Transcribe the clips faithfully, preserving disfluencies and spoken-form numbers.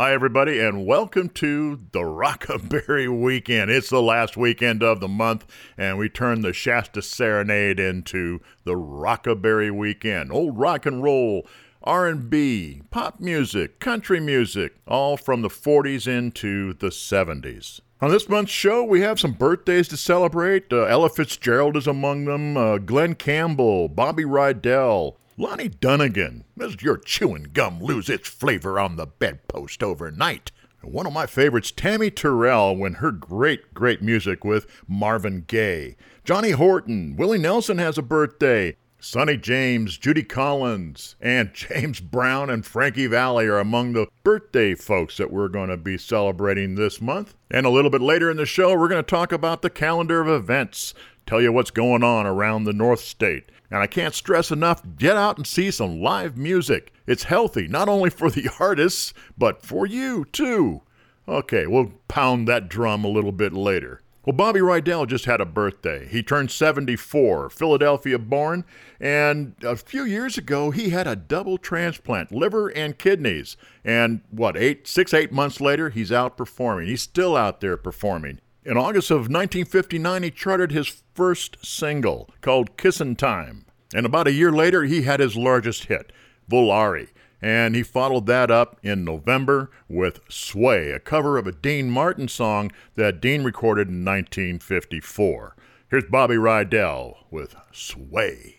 Hi, everybody, and welcome to the Rockaberry Weekend. It's the last weekend of the month, and we turn the Shasta Serenade into the Rockaberry Weekend. Old rock and roll, R and B, pop music, country music, all from the forties into the seventies. On this month's show, we have some birthdays to celebrate. Uh, Ella Fitzgerald is among them, uh, Glenn Campbell, Bobby Rydell, Lonnie Donegan. Does your chewing gum lose its flavor on the bedpost overnight? And one of my favorites, Tammy Terrell, when her great, great music with Marvin Gaye. Johnny Horton, Willie Nelson has a birthday. Sonny James, Judy Collins, and James Brown and Frankie Valli are among the birthday folks that we're going to be celebrating this month. And a little bit later in the show, we're going to talk about the calendar of events, tell you what's going on around the North State. And I can't stress enough, get out and see some live music. It's healthy, not only for the artists, but for you, too. Okay, we'll pound that drum a little bit later. Well, Bobby Rydell just had a birthday. He turned seventy-four, Philadelphia born, and a few years ago, he had a double transplant, liver and kidneys. And what, eight, six, eight months later, he's out performing. He's still out there performing. In August of nineteen fifty-nine, he charted his first single called Kissin' Time. And about a year later, he had his largest hit, Volare. And he followed that up in November with Sway, a cover of a Dean Martin song that Dean recorded in nineteen fifty-four. Here's Bobby Rydell with Sway.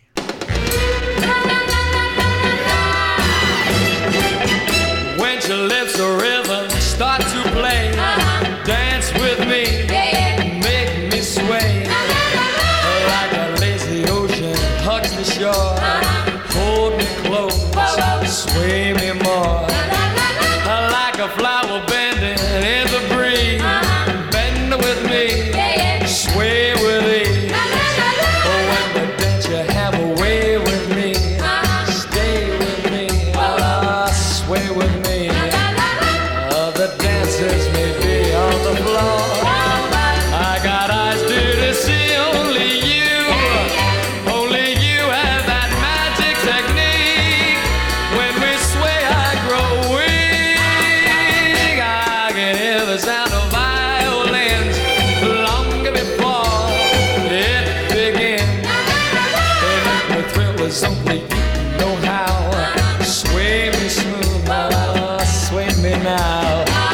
When your lips are rhythm start to play, dance with me, make me sway, like a lazy ocean hugs the shore, hold me close, sway me more, like a flower bending in the breeze, bend with me, sway with ease, when we dance you have a way with me, stay with me, sway with me. The dancers may be on the floor. I got eyes to see only you. Only you have that magic technique. When we sway, I grow weak. I can hear the sound of violins long before it begins. And if the thrill is only you know how. Sway me smooth, sway me now.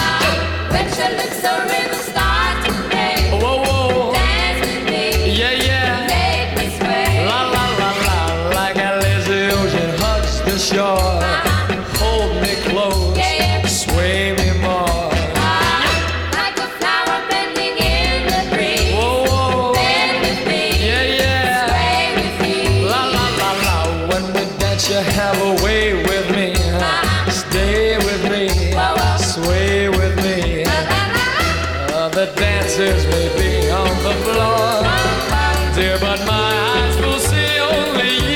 Shore, hold me close, yeah, yeah. Sway me more. Ah, like a flower bending in the breeze. Whoa, whoa. Bend with me, yeah, yeah. Sway with me. La la la la. When we dance, you have a way with me. Ah, stay with me, whoa, whoa. Sway with me. La, la, la. Uh, the dancers may be on the floor, whoa, whoa. Dear, but my eyes will see only you.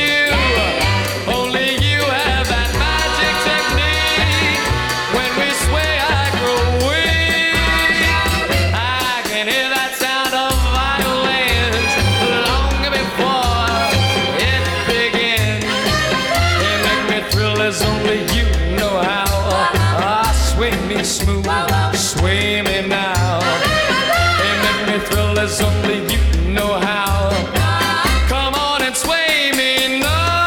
Smooth, sway me now, and make me thrill as only you know how. Come on and sway me now.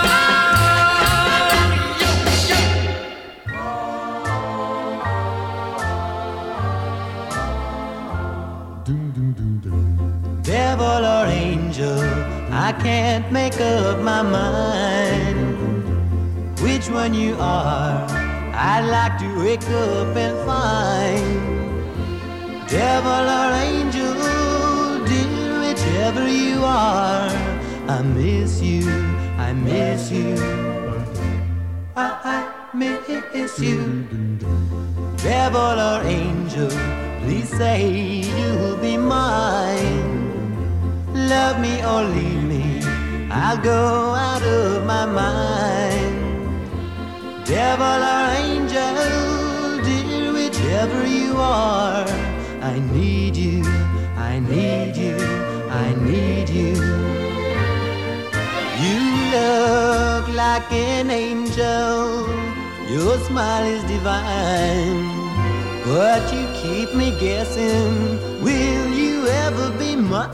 Devil or angel, I can't make up my mind which one you are. I'd like to wake up and find. Devil or angel, dear, whichever you are, I miss you, I miss you, I, I miss you. Devil or angel, please say you'll be mine. Love me or leave me, I'll go out of my mind. Devil or angel, dear, whichever you are, I need you, I need you, I need you. You look like an angel, your smile is divine. but you keep me guessing. Will you ever be mine?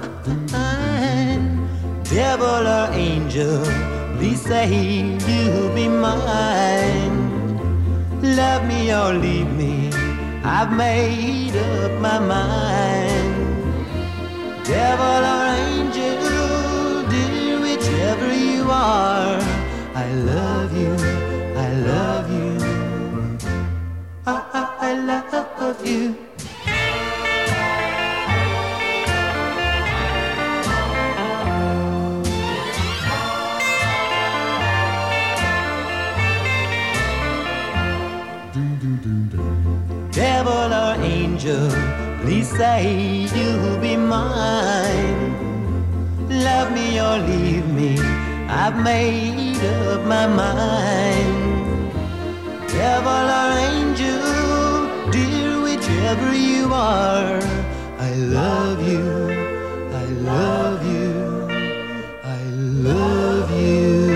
Devil or angel, please say you'll be mine. Love me or leave me, I've made up my mind. Devil or angel, dear, whichever you are, I love you, I love you, I, I, I love you. Devil or angel, please say you'll be mine. Love me or leave me, I've made up my mind. Devil or angel, dear, whichever you are, I love you, I love you, I love you.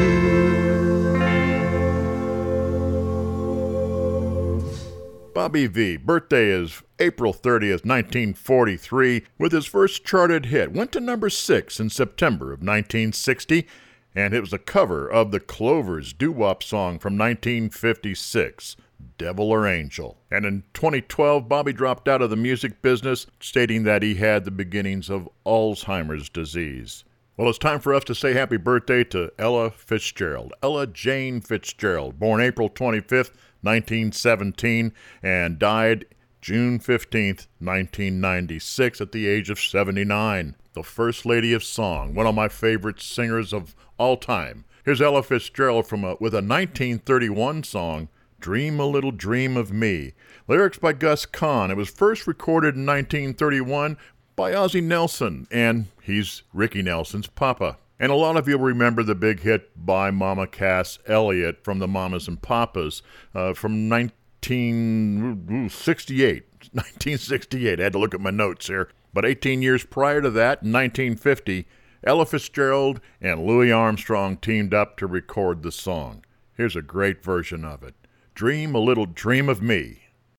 Bobby Vee, birthday is April thirtieth, nineteen forty-three, with his first charted hit. Went to number six in September of nineteen sixty, and it was a cover of the Clovers doo-wop song from nineteen fifty-six, Devil or Angel. And in twenty twelve, Bobby dropped out of the music business, stating that he had the beginnings of Alzheimer's disease. Well, it's time for us to say happy birthday to Ella Fitzgerald. Ella Jane Fitzgerald, born April twenty-fifth, nineteen seventeen, and died June fifteenth, nineteen ninety-six, at the age of seventy-nine. The First Lady of Song, one of my favorite singers of all time. Here's Ella Fitzgerald from a, with a nineteen thirty-one song, Dream a Little Dream of Me. Lyrics by Gus Kahn. It was first recorded in nineteen thirty-one by Ozzie Nelson, and he's Ricky Nelson's papa. And a lot of you remember the big hit by Mama Cass Elliot from the Mamas and Papas uh, from nineteen sixty-eight. nineteen sixty-eight. I had to look at my notes here. But eighteen years prior to that, in nineteen fifty, Ella Fitzgerald and Louis Armstrong teamed up to record the song. Here's a great version of it. Dream a Little Dream of Me.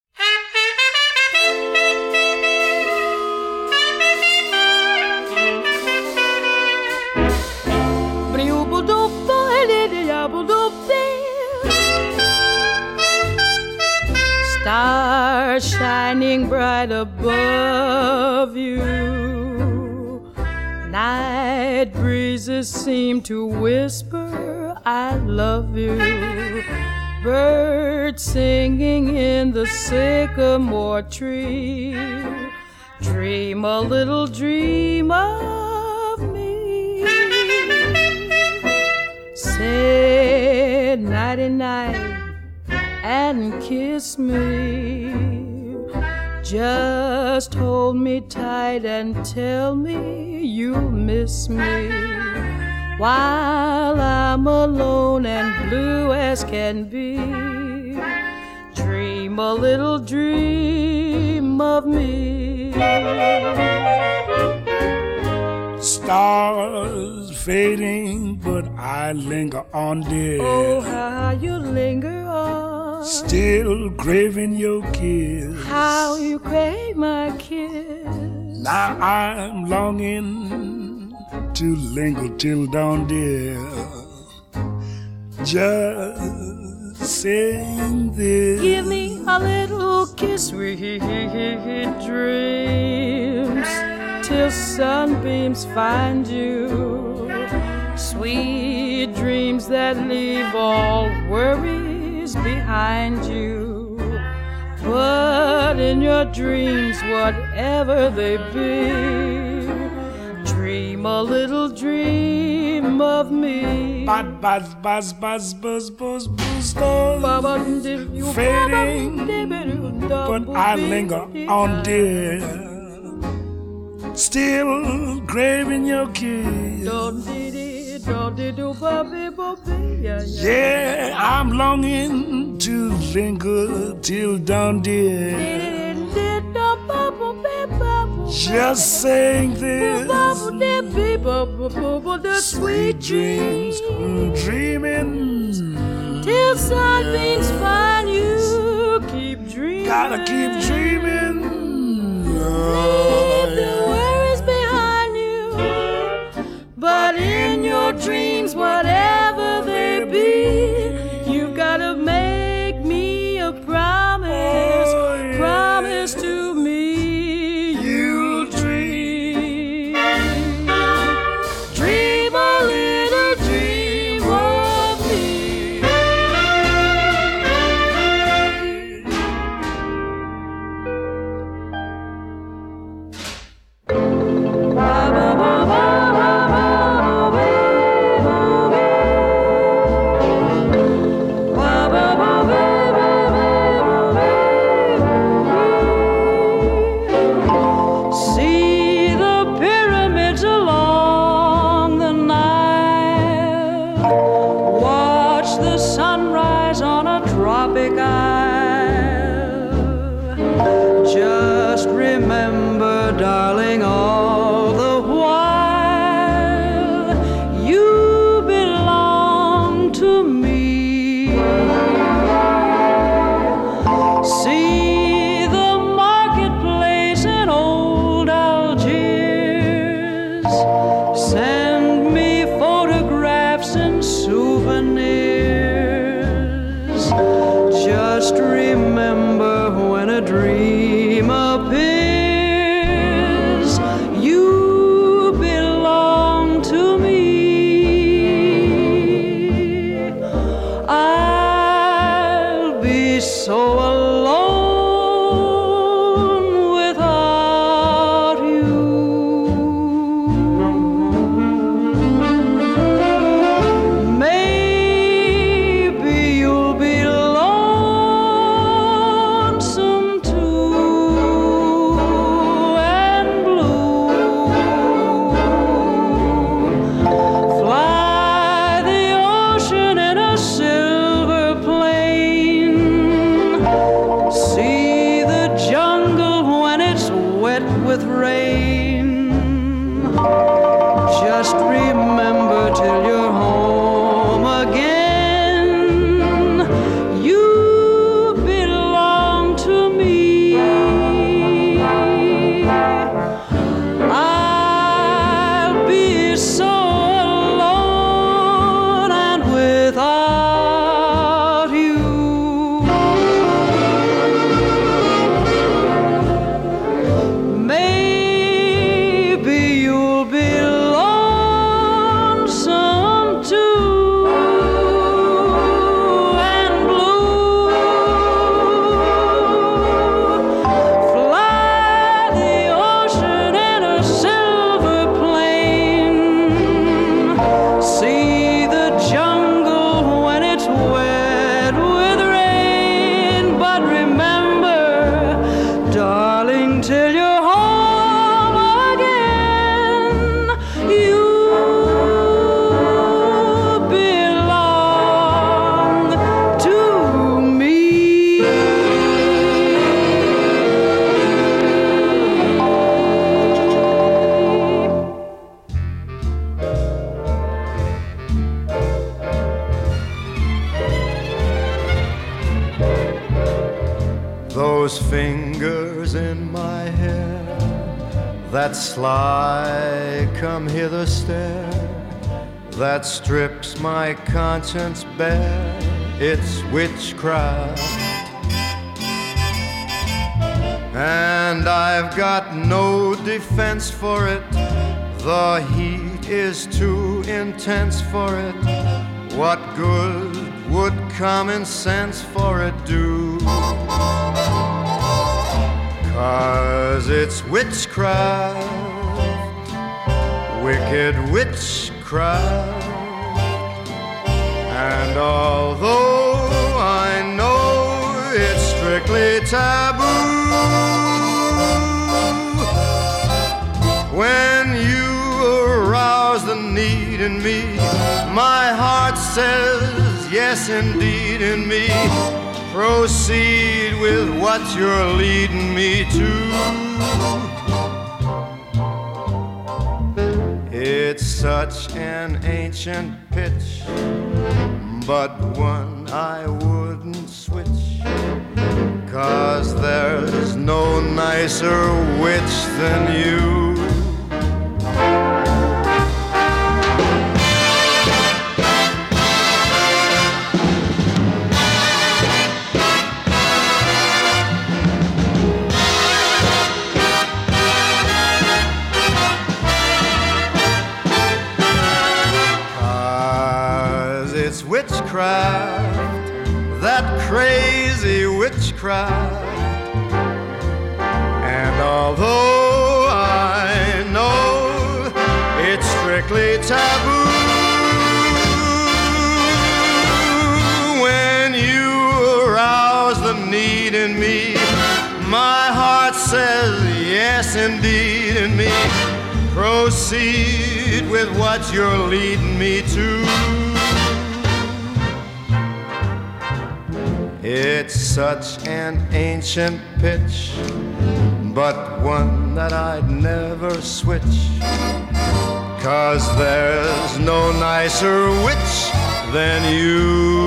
Stars shining bright above you, night breezes seem to whisper, I love you. Birds singing in the sycamore tree, dream a little dream of me. Say nighty-night and kiss me. Just hold me tight and tell me you'll miss me while I'm alone and blue as can be. Dream a little dream of me. Stars fading, but I linger on, dear. Oh, how you linger on. Still craving your kiss. How you crave my kiss. Now I'm longing to linger till dawn, dear. Just saying this. Give me a little kiss, sweet dreams, till sunbeams find you. Sweet dreams that leave all worries behind you. But in your dreams, whatever they be, dream a little dream of me. Buzz, buzz, buzz, buzz, buzz, buzz, buzz, buzz. Fading, but I linger on, dear. Still craving your kiss. Yeah, I'm longing to linger till dawn, dear. Just saying this. Sweet dreams, dreaming till sunbeams find you. Keep dreaming. Gotta keep dreaming. Leave the worries behind you. But in your dreams, whatever they be, you've gotta make me a promise. Promise to me you'll dream. Dream a little dream of me. Ba, ba, ba, ba, ba, ba, ba, ba, ba, ba, ba, see the pyramids along the Nile. Watch the sunrise on a tropic isle. Just remember, darling, all the while you belong to me. See the marketplace in old Algiers. Send me photographs and souvenirs. Just remember, when a dream appears, you belong to me. I'll be so alone without you. Maybe you'll be lonesome too, and blue. Fly the ocean in a silver plane. See the jungle when it's wet with rain. Just remember, till you're home again, you belong to me. I'll be so alone and without you. Maybe you'll be lonesome too, and blue. Fly the ocean in a silver plane. See the jungle when it's wet with rain. But remember, darling, till you're home again, you belong to me. Those fingers in my hair, that sly come hither stare, that strips my conscience bare, it's witchcraft. And I've got no defense for it, the heat is too intense for it. What good would common sense for it do? 'Cause it's witchcraft, wicked witchcraft. And although I know it's strictly taboo, when you arouse the need in me, my heart says yes indeed in me. Proceed with what you're leading me to. It It's such an ancient pitch, but one I wouldn't switch, 'cause there's no nicer witch than you. Witchcraft, that crazy witchcraft. And although I know it's strictly taboo, when you arouse the need in me, my heart says yes indeed in me. Proceed with what you're leading me to. It's such an ancient pitch, but one that I'd never switch, 'cause there's no nicer witch than you.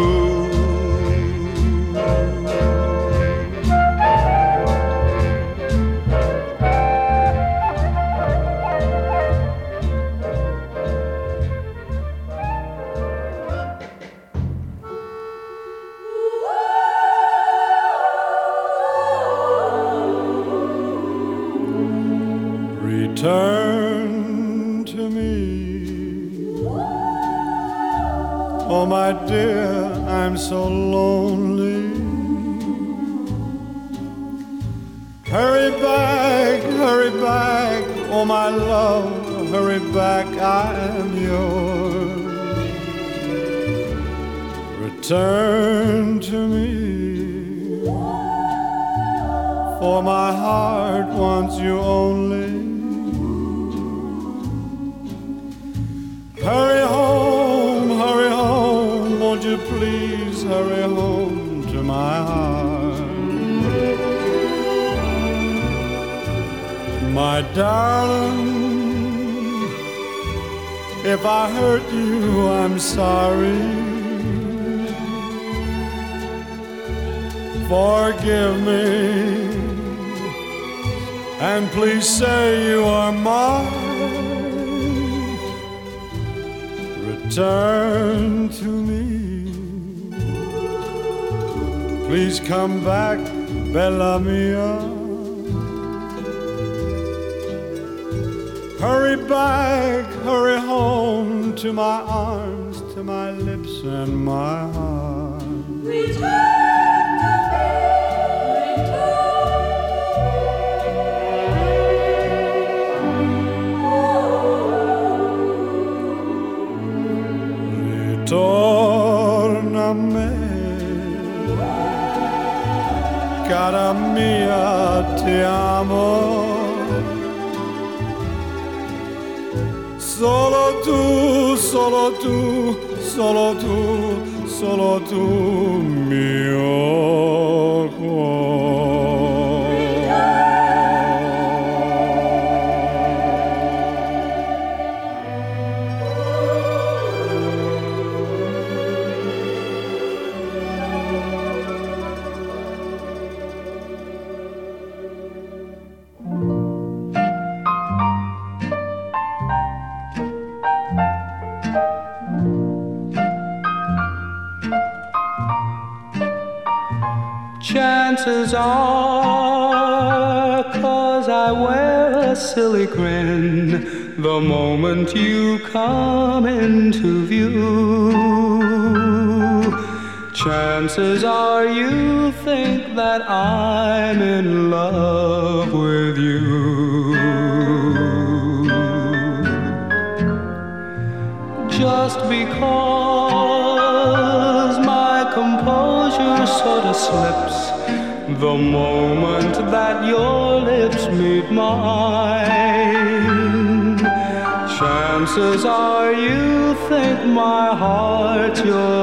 Turn to me, oh my dear, I'm so lonely. Hurry back, hurry back, oh my love, hurry back, I'm yours. Return to me, for my heart wants you only. Hurry home, hurry home, won't you please hurry home to my heart. My darling, if I hurt you, I'm sorry. Forgive me, and please say you are mine. Return to me, please come back, Bella Mia. Hurry back, hurry home to my arms, to my lips and my heart. Return to me, Torna a me, cara mia, ti amo. Solo tu, solo tu, solo tu, solo tu, mio cuore. Chances are, 'cause I wear a silly grin the moment you come into view. Chances are you think that I'm in love with you. Just because my composure sort of slips the moment that your lips meet mine. Chances are you think my heart's your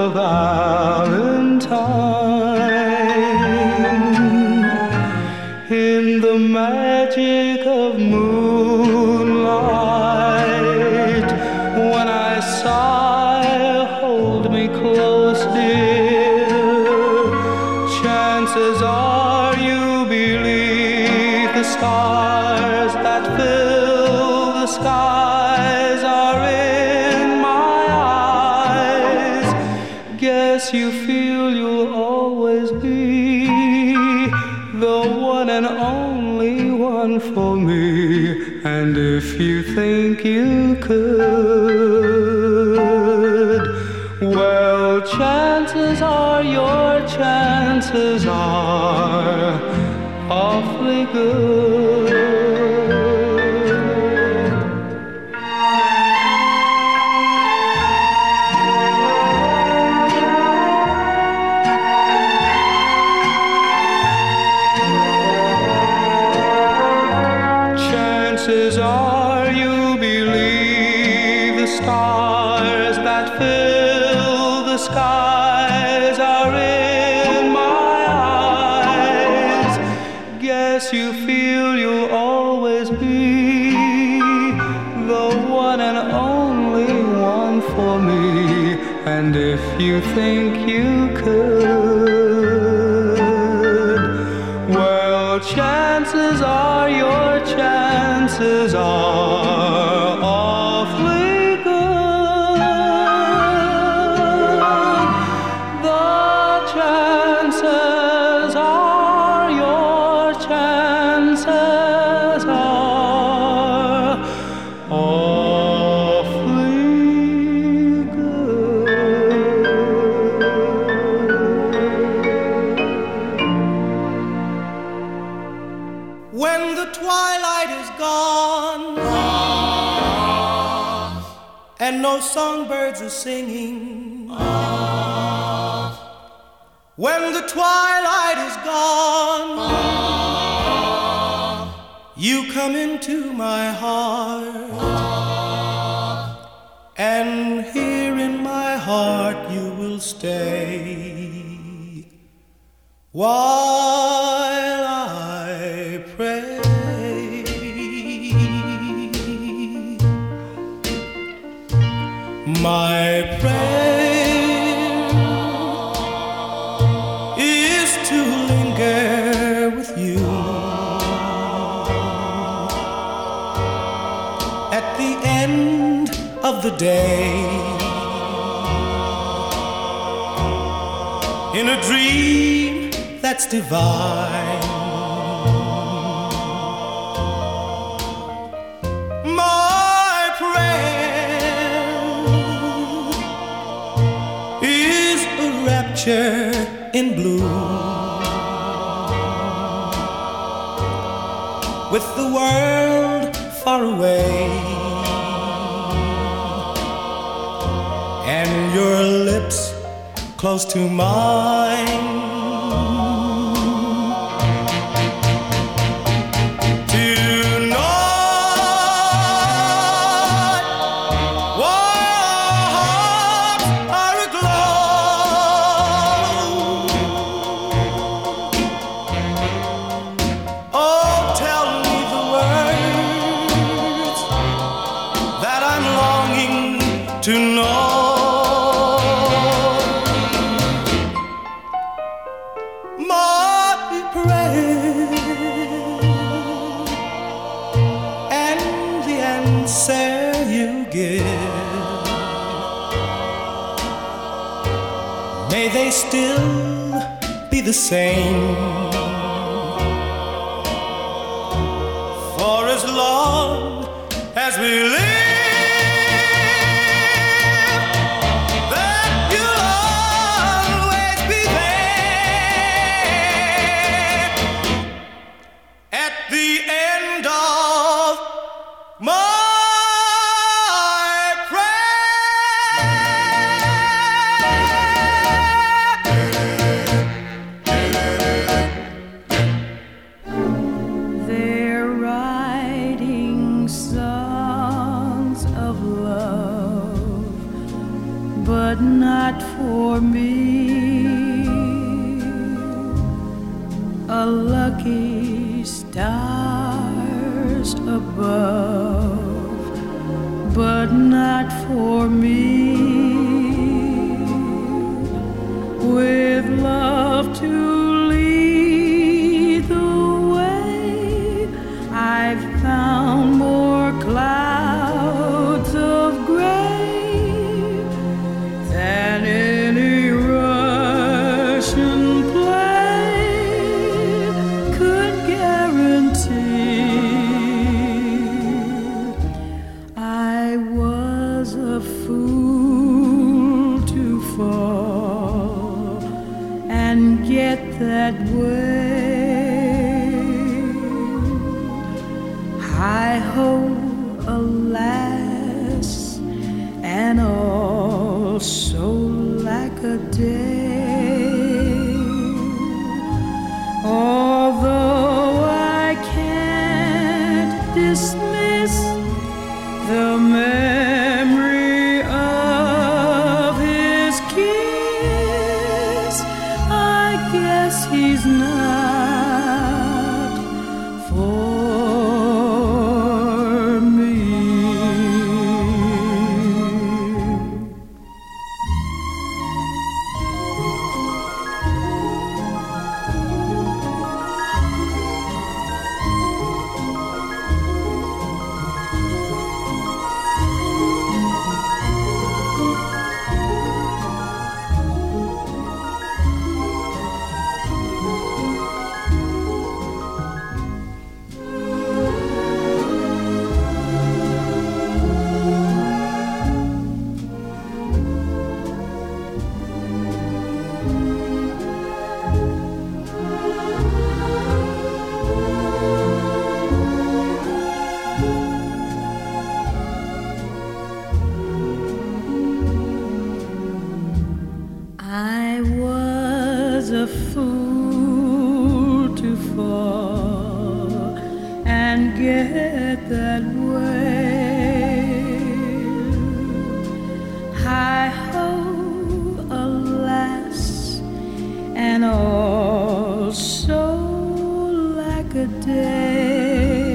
Valentine. In the magic of moonlight, sky, hold me close, dear. Chances are you believe the stars that fill the skies are in my eyes. Guess you feel you'll always be the one and only one for me. And if you think you could, well, chances are your chances are awfully good. Chances are you believe the stars that fill the skies are in my eyes. Guess you feel you'll always be the one and only one for me. And if you think you could, well, chances are your chances are awfully good. The chances are your chances are awfully good. When the twilight is gone and no songbirds are singing, when the twilight is gone, you come into my heart, and here in my heart you will stay while I pray. My prayer is to linger with you at the end of the day, in a dream that's divine. My prayer is a rapture in blue, with the world far away and your lips close to mine. To know my prayer and the answer you give, may they still be the same for as long as we live. But not for me. A lucky stars above, but not for me. with love to lead the way, I've found more clouds of gray than any Russian play could guarantee. I was a fool to fall and get that way. Hi-ho, alas, and all so like a day. Although I can't dismiss the memory of his kiss, I guess he's not for me. I was a fool to fall and get that way. Hi-ho, alas, and all so like a day.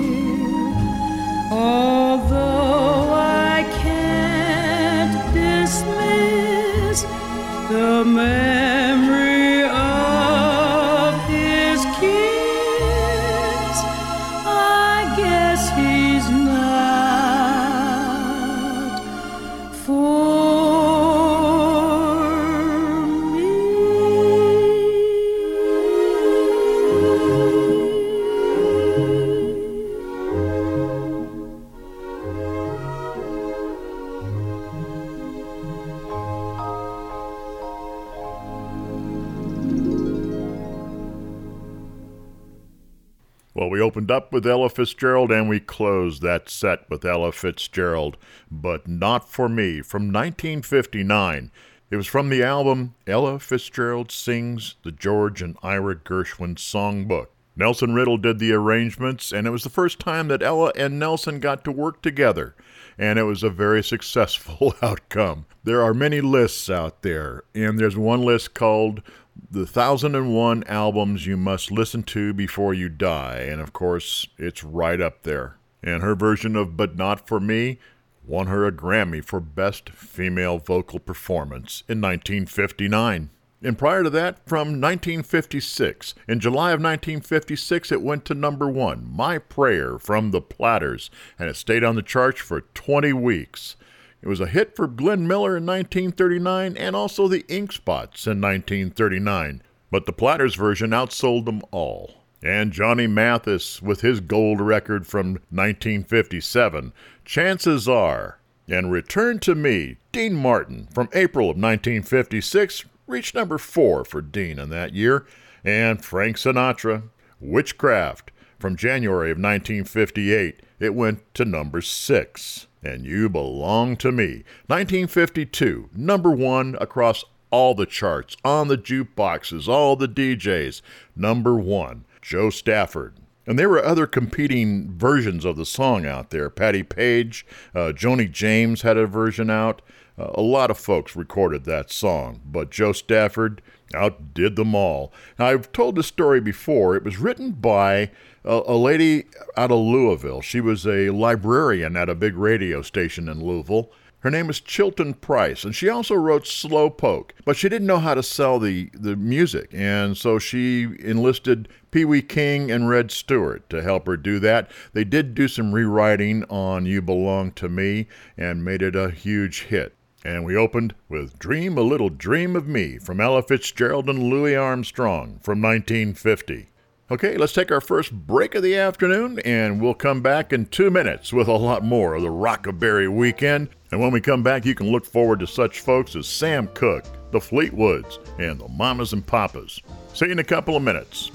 Although I can't dismiss the memory of his kiss, I guess he's not for me. Well, we opened up with Ella Fitzgerald and we closed that set with Ella Fitzgerald, But Not For Me, from nineteen fifty-nine. It was from the album Ella Fitzgerald Sings the George and Ira Gershwin Songbook. Nelson Riddle did the arrangements, and it was the first time that Ella and Nelson got to work together, and it was a very successful outcome. There are many lists out there, and there's one list called The one thousand one Albums You Must Listen To Before You Die, and of course, it's right up there. And her version of But Not For Me won her a Grammy for Best Female Vocal Performance in nineteen fifty-nine. And prior to that, from nineteen fifty-six. In July of nineteen fifty-six, it went to number one, My Prayer from the Platters, and it stayed on the charts for twenty weeks. It was a hit for Glenn Miller in nineteen thirty-nine and also the Ink Spots in nineteen thirty-nine. But the Platters version outsold them all. And Johnny Mathis with his gold record from nineteen fifty-seven, Chances Are, and Return to Me, Dean Martin, from April of nineteen fifty-six, reached number four for Dean in that year. And Frank Sinatra, Witchcraft, from January of nineteen fifty-eight, it went to number six. And You Belong to Me, nineteen fifty-two, number one across all the charts, on the jukeboxes, all the D Js, number one, Joe Stafford. And there were other competing versions of the song out there. Patti Page, uh, Joni James had a version out. Uh, a lot of folks recorded that song, but Joe Stafford outdid them all. Now, I've told this story before. It was written by a, a lady out of Louisville. She was a librarian at a big radio station in Louisville. Her name is Chilton Price, and she also wrote Slowpoke, but she didn't know how to sell the, the music, and so she enlisted Pee Wee King and Red Stewart to help her do that. They did do some rewriting on You Belong to Me and made it a huge hit. And we opened with Dream a Little Dream of Me from Ella Fitzgerald and Louis Armstrong from nineteen fifty. Okay, let's take our first break of the afternoon, and we'll come back in two minutes with a lot more of the Rockaberry Weekend. And when we come back, you can look forward to such folks as Sam Cooke, the Fleetwoods, and the Mamas and Papas. See you in a couple of minutes.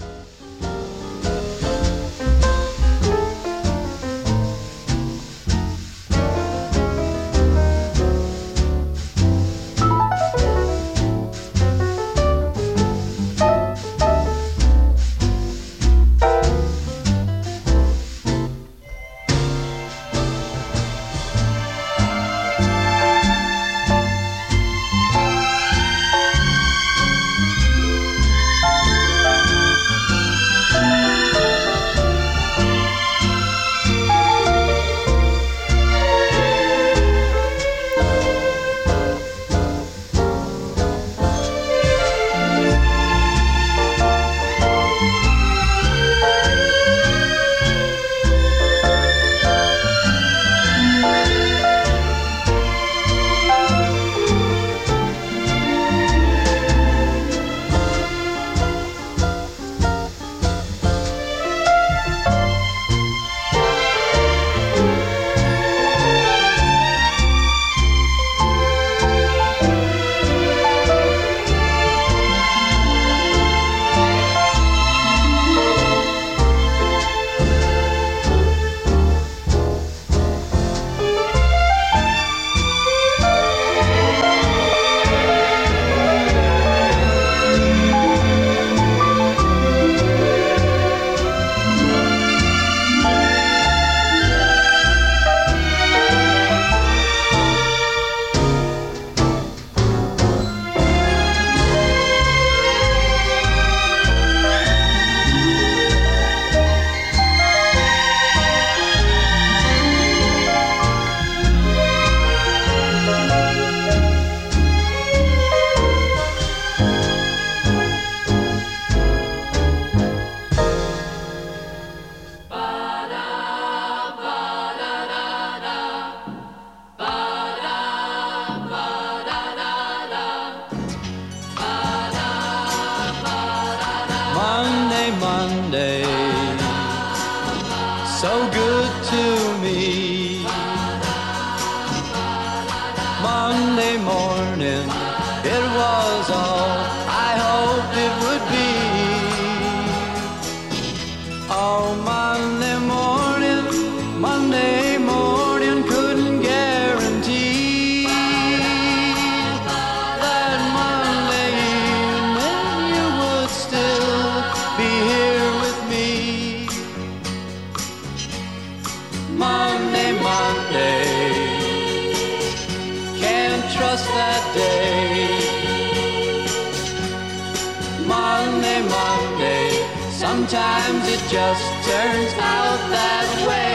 Sometimes it just turns out that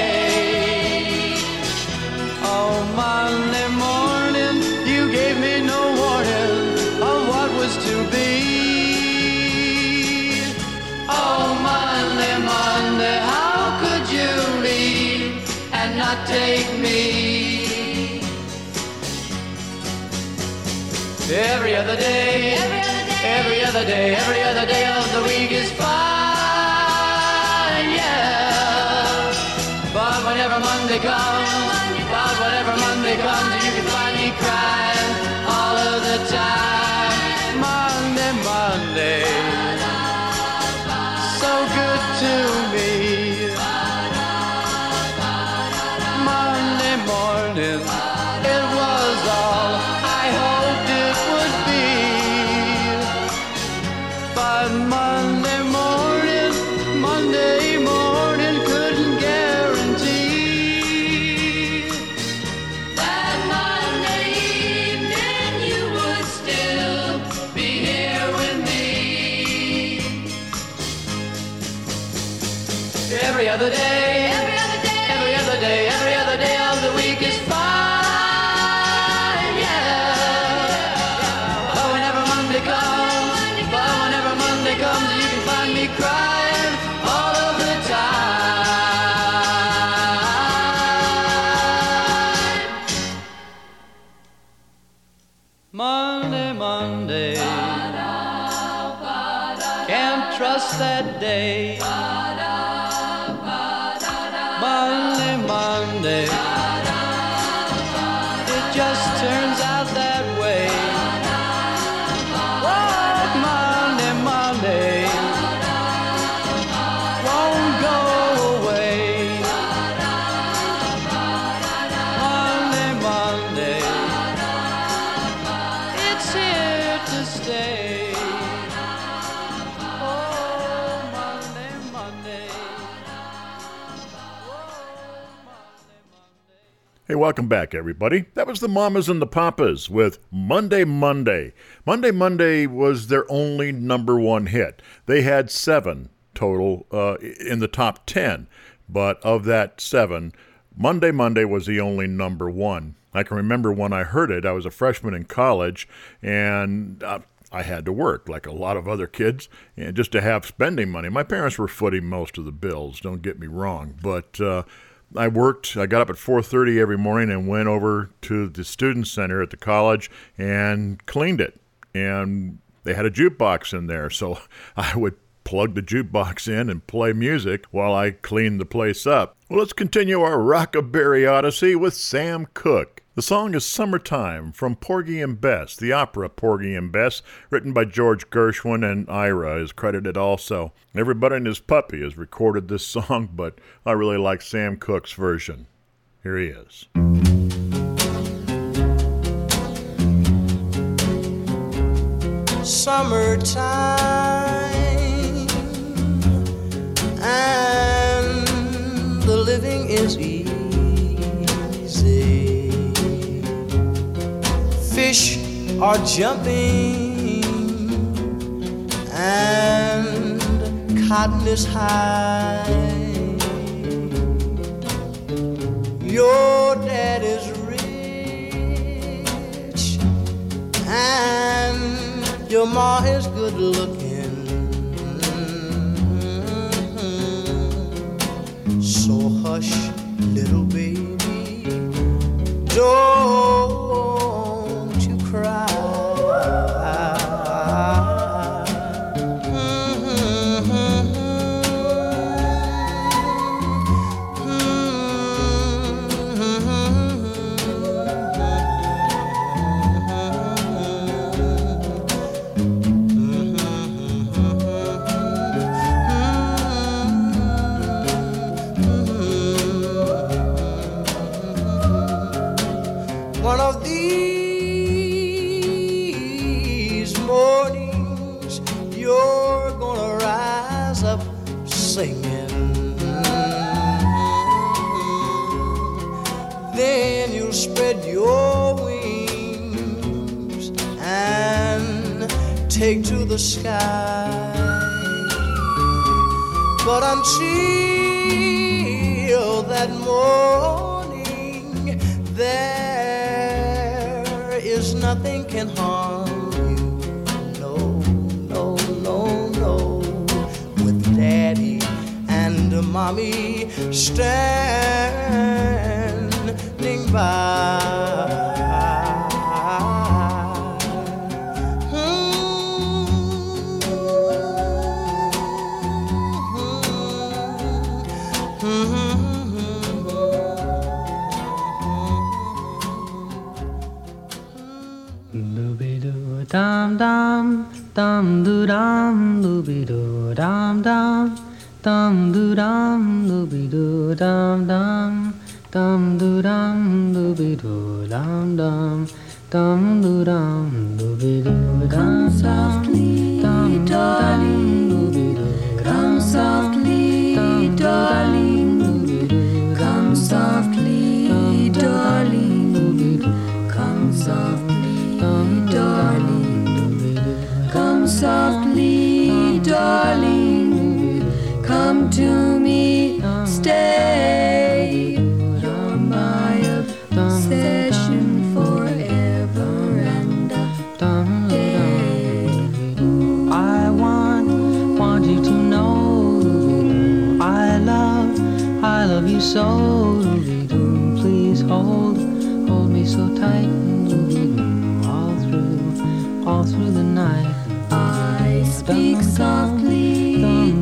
way. Oh, Monday morning, you gave me no warning of what was to be. Oh, Monday, Monday, how could you leave and not take me? Every other day, every other day, every other day of the week is fine. But whenever Monday comes, but whenever Monday comes, you can find me crying all of the time. Monday, Monday, so good to me. Monday morning, it was all I hoped it would be. But Monday morning, Monday morning couldn't guarantee that Monday evening you would still be here with me. Every other day, every other day, every other day, every other day of the week is fine. that day. Monday, Monday, it just turns out that way. Oh, Monday, Monday, won't go away. Monday, Monday, it's here to stay. Hey, welcome back, everybody. That was the Mamas and the Papas with Monday, Monday. Monday, Monday was their only number one hit. They had seven total uh, in the top ten, but of that seven, Monday, Monday was the only number one. I can remember when I heard it, I was a freshman in college, and uh, I had to work like a lot of other kids, and just to have spending money. My parents were footing most of the bills, don't get me wrong, but uh, I worked, I got up at four thirty every morning and went over to the student center at the college and cleaned it. And they had a jukebox in there, so I would plug the jukebox in and play music while I cleaned the place up. Well, let's continue our Rockaberry Odyssey with Sam Cooke. The song is Summertime from Porgy and Bess. The opera Porgy and Bess, written by George Gershwin, and Ira is credited also. Everybody and His Puppy has recorded this song, but I really like Sam Cooke's version. Here he is. Summertime, and the living is easy. Fish are jumping and cotton is high. Your dad is rich and your ma is good looking. So hush, little baby, don't cry. One of these mornings you're gonna rise up singing. Then you'll spread your wings and take to the sky. But until that morning, there is nothing can harm you. No, no, no, no. With Daddy and Mommy standing by. Dum dum dum doo dum dooby doo dum dum dum doo dum dooby doo dum dum dum doo dum dooby doo dum dum dum doo dum dooby doo dum softly darling dooby doo come softly darling dooby doo come softly darling dooby doo come softly darling. Come softly, darling, come to me, stay. You're my obsession forever and a day. I want, want you to know I love, I love you so. Please hold, hold me so tight all through, all through the night. I speak softly,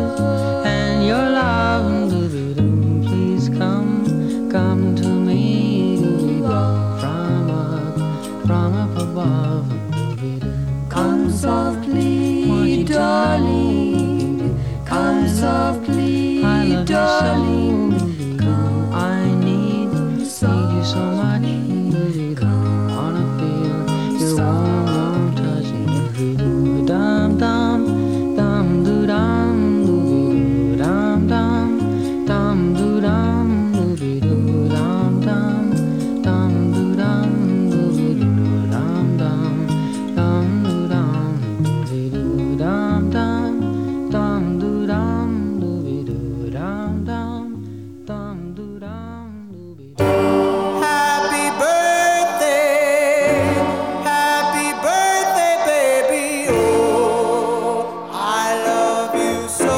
and your love. Doo-doo-doo. Please come, come to me, doo-doo-doo. From up, from up above. Doo-doo-doo. Come softly, darling. Come softly, darling. Come, I need, need you so much. Come, wanna feel your warm, warm touch. Dum dum, dum doo dum, doo dum dum, dum doo dum, doo dum dum, dum doo dum, doo dum dum, dum doo dum, doo dum dum, dum doo dum, doo dum dum, dum doo dum, Happy birthday, happy birthday, baby. Oh, I love you so.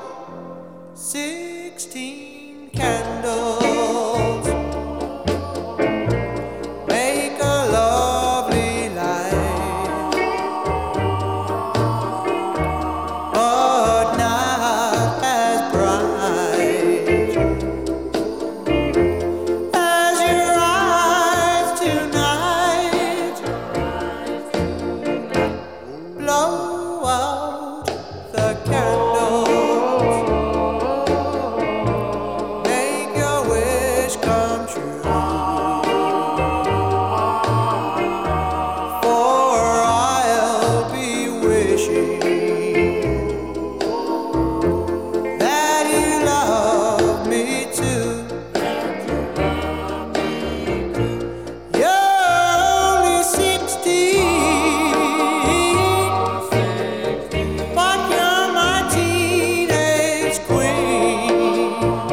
Sixteen candles make a lovely light, but not as bright as your eyes tonight. Blow out the candles, make your wish come true. For I'll be wishing that you love me too. You're only sixteen, but you're my teenage queen.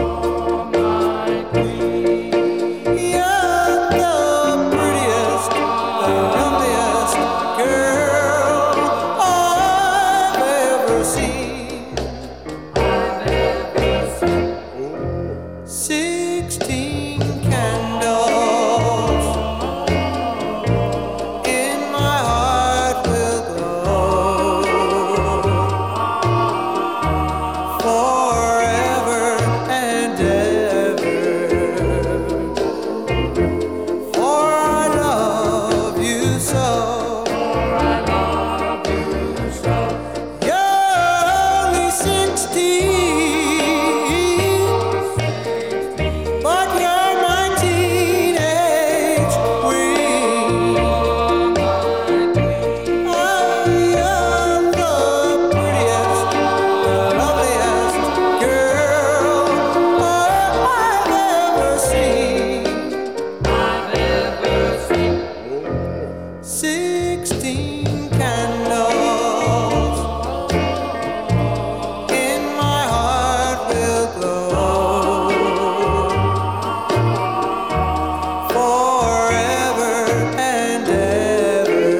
You're the prettiest, the loveliest girl I've ever seen. Sixteen candles in my heart will glow forever and ever. For I love you so. You're only sixteen, but you're my teenage queen. Oh, you're the prettiest, the loveliest girl I've ever seen. Sixteen candles in my heart will glow forever and ever.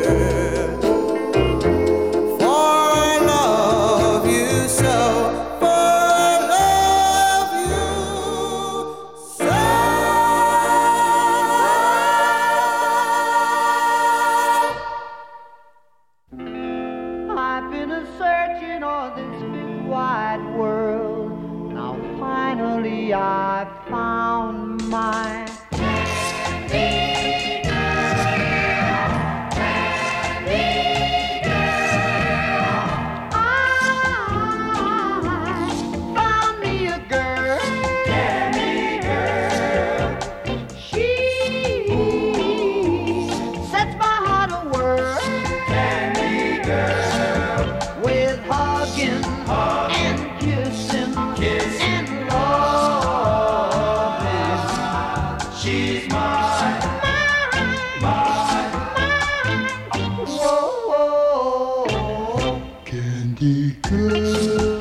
For I love you so. For I love you so. I've been a searching on this wide world. Now finally I found my I found me a girl. She sets my heart a whirl. With hugging and kissing and loving. She's mine, mine, mine. Whoa, Candy girl.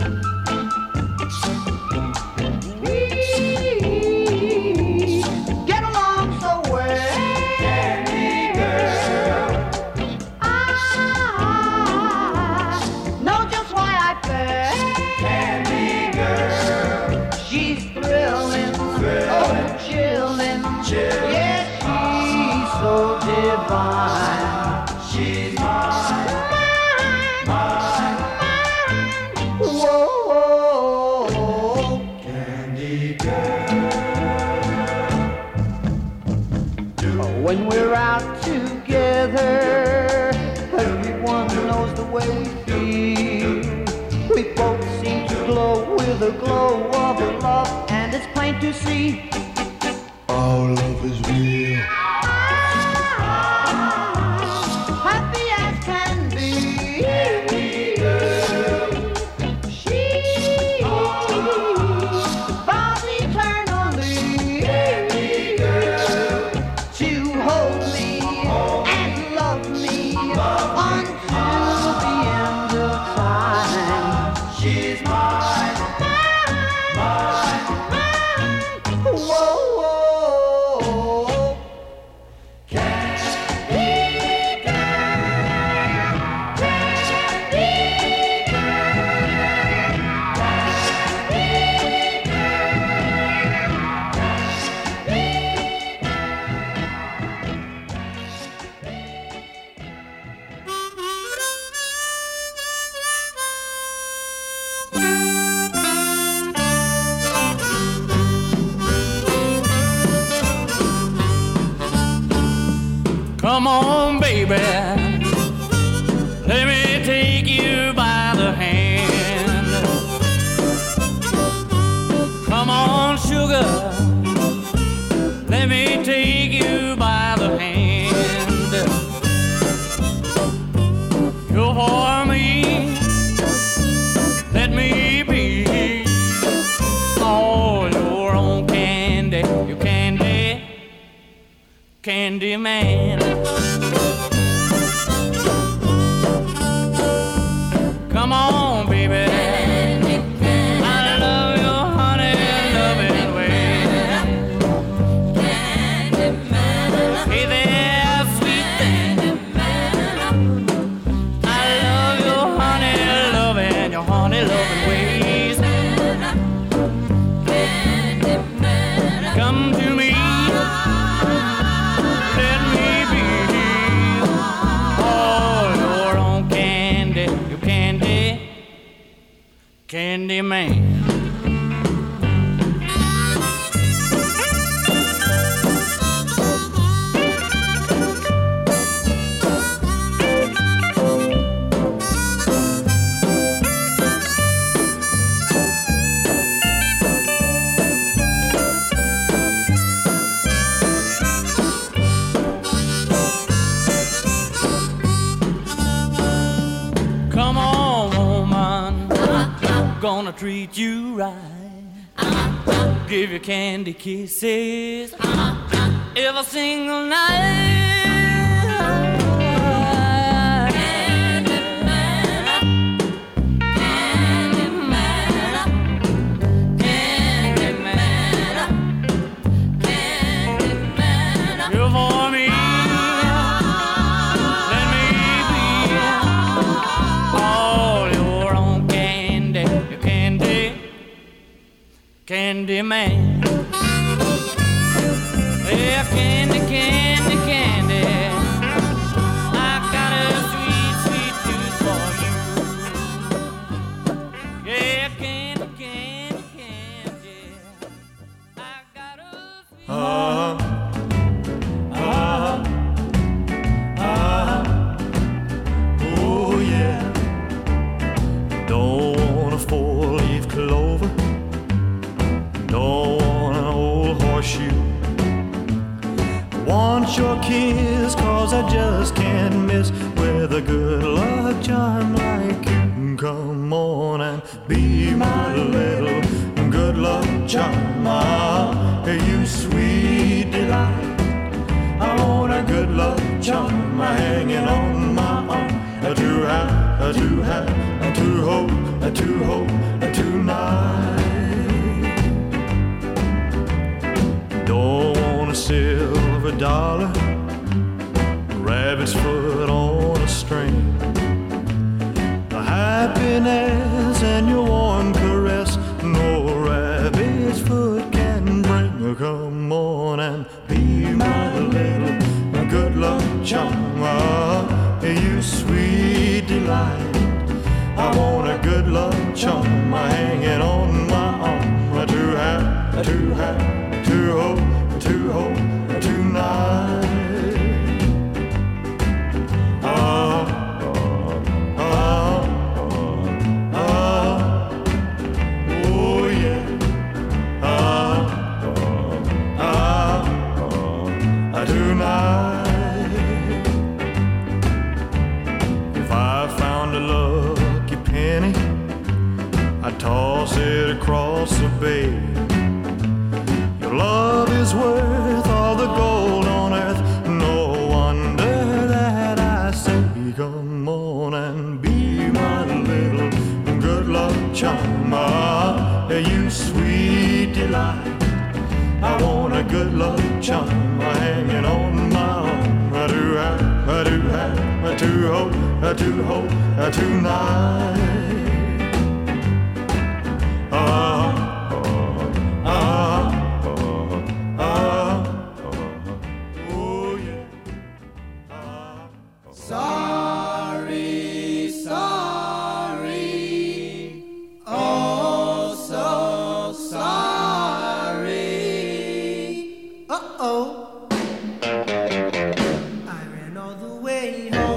we get along so well. I know just why I fell. She's thrilling, oh chilling. Yes, she's so divine. She's mine, mine, mine. Whoa. We both seem to glow with the glow of love, and it's plain to see our love is real. Happy as can be. She vows eternally to hold me and love me until the end of time. She's mine, mine, mine. Whoa, whoa. Candy girl, candy Come on, baby, let me take you by the hand. Come on, sugar, let me take you by the hand. You're for me, let me be all your own candy, you candy, candy man. Come on, baby. I love your honey loving way. Hey there, sweet thing. I love your honey loving, your honey loving ways. Come to me. Let me be all your own candy, you candy, candy man. Come on, woman, gonna treat you right. Give you candy kisses every single night. Candy man, candy man, candy man, candy man. You're for me. Let me be all your own candy, you candy, candy man. Yeah, candy, candy, candy. I got a sweet, sweet tooth for you. Yeah, candy, candy, candy. I got a sweet. Uh-huh. Uh-huh. Uh-huh. Oh, yeah. Don't want a four-leaf clover. Don't want an old horseshoe. Want your kiss, cause I just can't miss with a good luck charm like you. Come on and be my little good luck charm. Ah, you sweet delight. I want a good luck charm hanging on my arm. To have, to have, to hope, to hope tonight. Don't want a silver dollar, rabbit's foot on a string. A happiness and your warm caress, no rabbit's foot can bring. Come on and be my little good luck charm. Ah, you sweet delight. I want a good luck charm hanging on my arm. To have, to have, to hope, to hope tonight. Ah, ah, ah, ah. I toss it across the bay. Your love is worth all the gold on earth. No wonder that I say, come on and be my little good luck charm. Ah, you sweet delight. I want a good luck charm hanging on my arm. I do have, I do have, I do hope, I do hope, I tonight. Ah, ah, ah, ah, ah, oh yeah. Ah, sorry, sorry, oh so sorry. Uh-oh. I ran all the way home.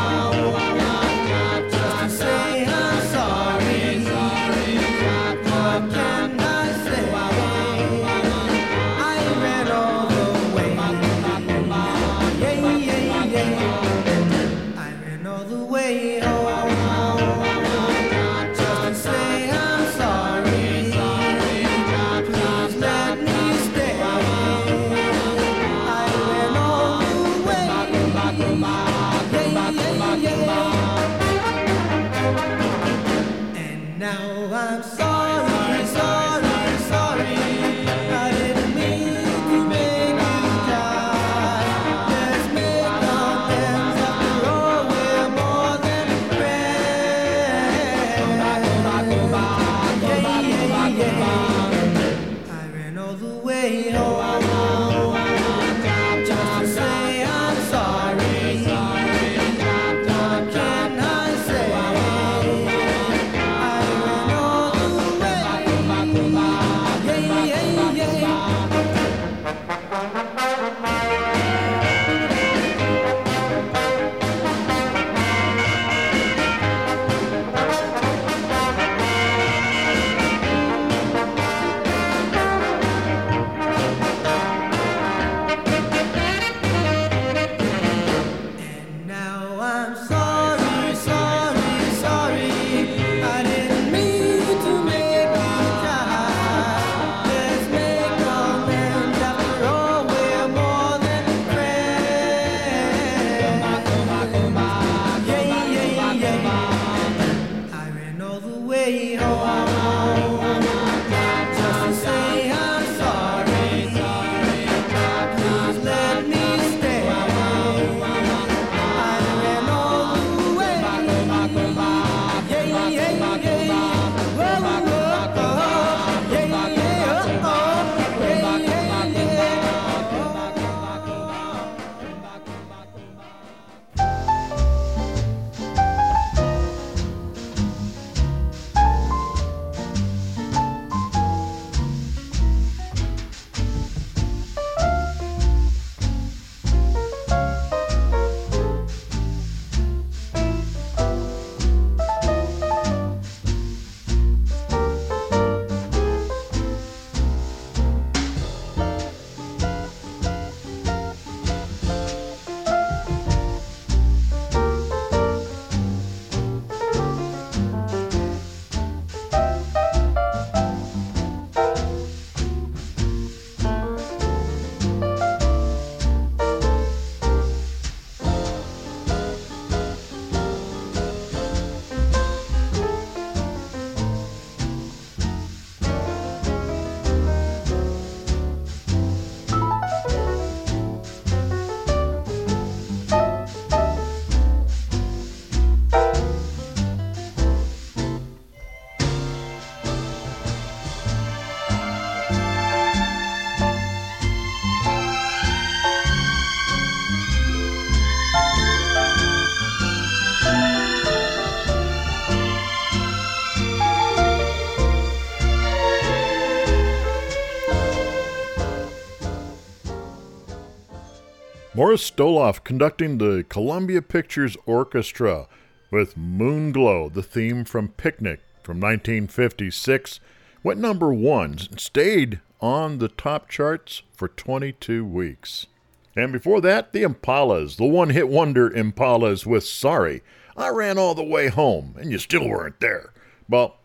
Morris Stoloff conducting the Columbia Pictures Orchestra with Moon Glow, the theme from Picnic from nineteen fifty-six, went number one and stayed on the top charts for twenty-two weeks. And before that, the Impalas, the one-hit wonder Impalas with Sorry. I ran all the way home, and you still weren't there. Well,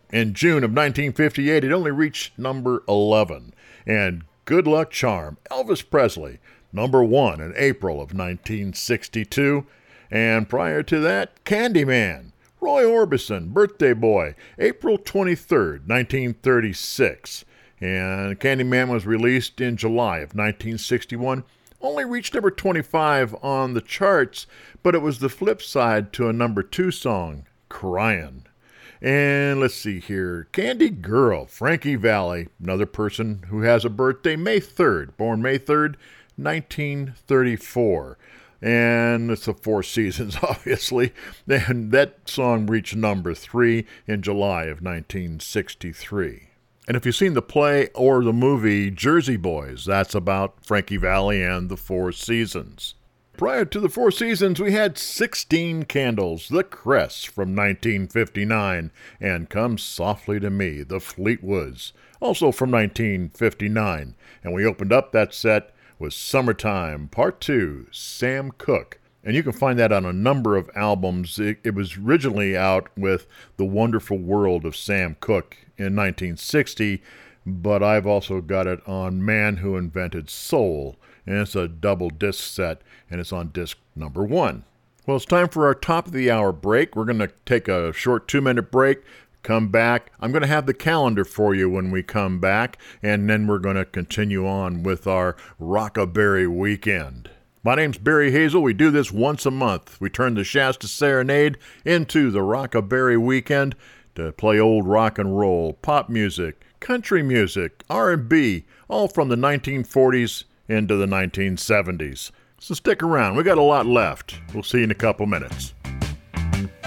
In June of nineteen fifty-eight, it only reached number eleven. And Good Luck Charm, Elvis Presley, number one in April of nineteen sixty-two. And prior to that, Candyman, Roy Orbison, Birthday Boy, April twenty-third, nineteen thirty-six. And Candyman was released in July of nineteen sixty-one. Only reached number twenty-five on the charts, but it was the flip side to a number two song, Cryin'. And let's see here, Candy Girl, Frankie Valli, another person who has a birthday, May third, born May third, nineteen thirty-four. And it's the Four Seasons, obviously. And that song reached number three in July of nineteen sixty-three. And if you've seen the play or the movie Jersey Boys, that's about Frankie Valli and the Four Seasons. Prior to the Four Seasons, we had sixteen Candles, The Cress from nineteen fifty-nine, and Come Softly to Me, The Fleetwoods, also from nineteen fifty-nine. And we opened up that set with Summertime, Part two, Sam Cooke. And you can find that on a number of albums. It, it was originally out with The Wonderful World of Sam Cooke in nineteen sixty, but I've also got it on Man Who Invented Soul, and it's a double disc set, and it's on disc number one. Well, it's time for our top of the hour break. We're going to take a short two-minute break, come back. I'm going to have the calendar for you when we come back, and then we're going to continue on with our Rockaberry Weekend. My name's Barry Hazel. We do this once a month. We turn the Shasta Serenade into the Rockaberry Weekend to play old rock and roll, pop music, country music, R and B, all from the nineteen forties into the nineteen seventies. So stick around. We got a lot left. We'll see you in a couple minutes.